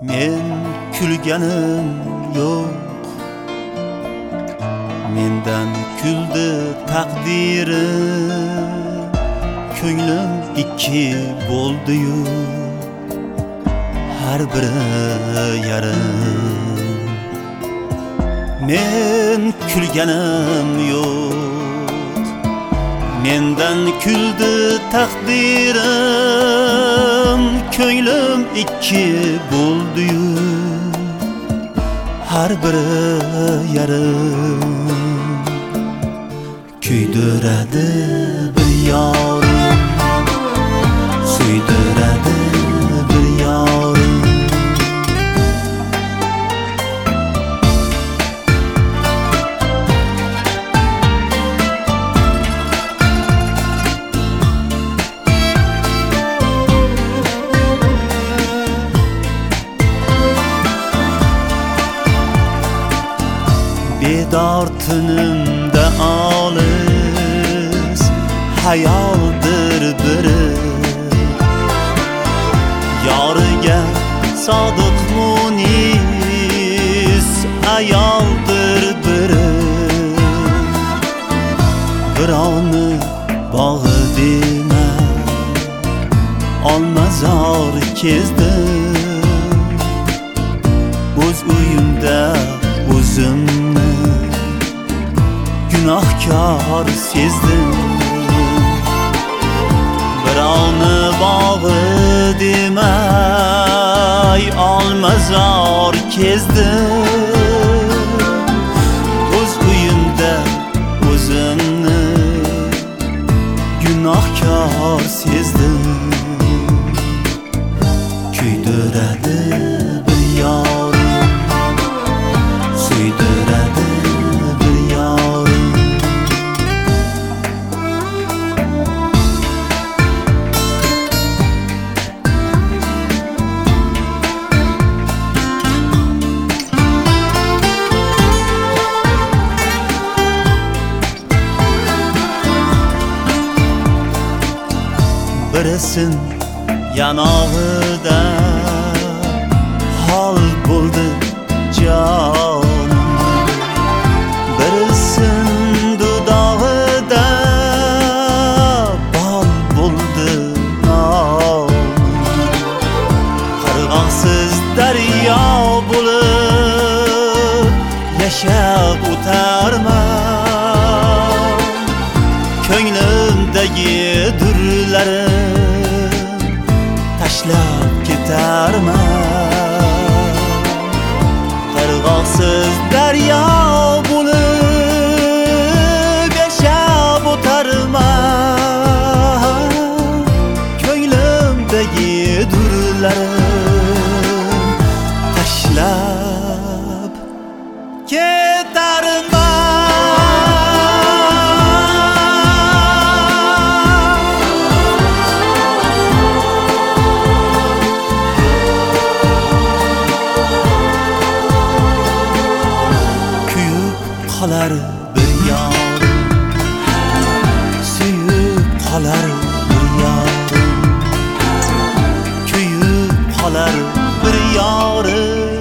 Men kulganim yo'q, mendan kuldi taqdirim. Ko'nglim ikki bo'ldi-yu, har biri yarim. Men kulganim yo'q, mendan kuldi taqdirim. Ko'nglim ikki bo'ldi-yu, har biri yarim. Kuydiradi bir yorim, suydiradi bir yorim. Bedor tunimda olis hayoldir biri. Yoriga sodiq munis ayoldir biri. Birovni bog'i dema, olmazor kezdim. O'z uyimda o'zimni gunohkor sezdim. Birovni bog'i demay olmazor kezdim. O'z uyimda o'zimni gunohkor sezdim. Kuydiradi bir yorim, suydiradi bir yorim. Birisin yanog'ida hol bo'ldi jonim. Birisin dudog'ida bol bo'ldi nonim. Qirg'oqsiz daryo bo'lib yashab o'tarman. Ko'nglimdagi durlarim tashlab ketarman. Qirg'oqsiz daryo bo'lib yashab o'tarman. Ko'nglimdagi durlarim tashlab ketarman. Qolar bir yorim, suyib qolar bir yorim. Kuyib qolar bir yorim.